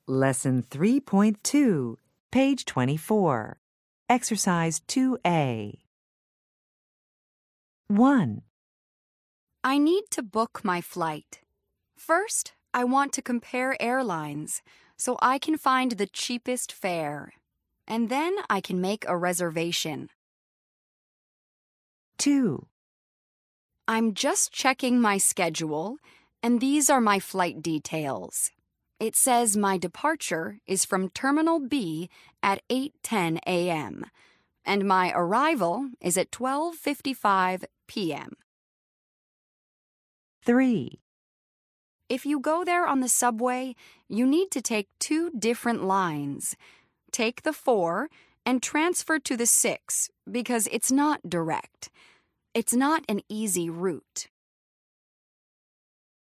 Lesson 3.2, page 24. Exercise 2A. 1. I need to book my flight. First, I want to compare airlines so I can find the cheapest fare. And then I can make a reservation. 2. I'm just checking my schedule, and these are my flight details. It says my departure is from Terminal B at 8:10 a.m., and my arrival is at 12:55 p.m. 3. If you go there on the subway, you need to take 2 different lines. Take the 4 and transfer to the 6 because it's not direct. It's not an easy route.